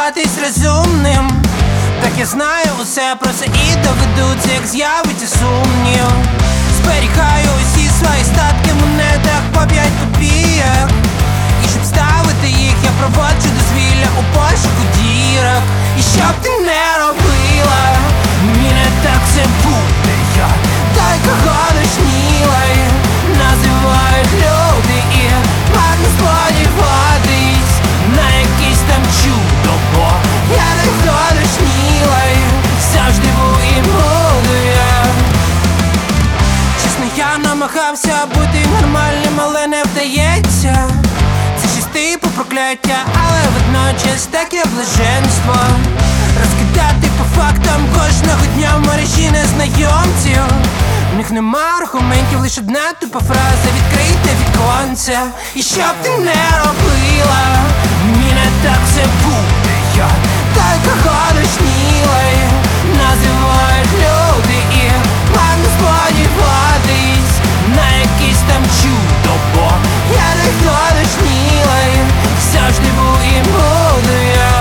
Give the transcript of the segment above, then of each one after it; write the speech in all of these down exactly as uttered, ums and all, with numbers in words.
здаватись розумним. Так я знаю усе про це і доведу це, як з'явиться сумнів. Зберігаю усі свої статки в монетах по п'ять копійок. І щоб ставити їх, я проводжу дозвілля у пошуку дірок. І щоб ти не робила, мені не так це буде. Я той, кого душнілий називають люди, і марно сподіватись на якийсь там чудо, бо я той, хто душнілий завжди був і буду я. Чесно, я намагався бути нормальним, але не вдається. Це щось типу прокляття, але водночас таке блаженство. Розкидати по фактам кожного дня в мережі незнайомців. У них нема аргументів, лише одна тупа фраза: відкрийте віконце. І щоб ти не робила, мені не так це буде. Я той, кого душнілий називають люди, і марно сподіватись на якийсь там чудо, бо я той, хто душнілий завжди був і буду я.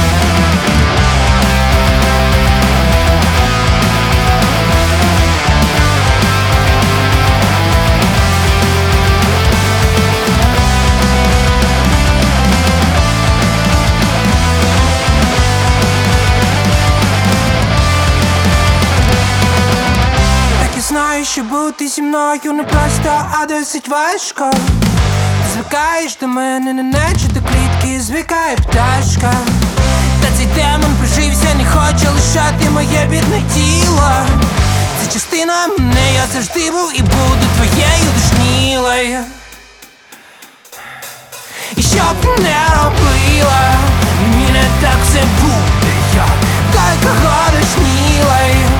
Знаю, що бути зі мною не просто, а досить важко. Ти звикаєш до мене, не наче до клітки звикає пташка. Та цей демон прижився, не хоче лишати моє бідне тіло. Це частина мене, я завжди був і буду твоєю душнілою. І щоб ти не робила, мені не так це буде. Я той, кого душнілий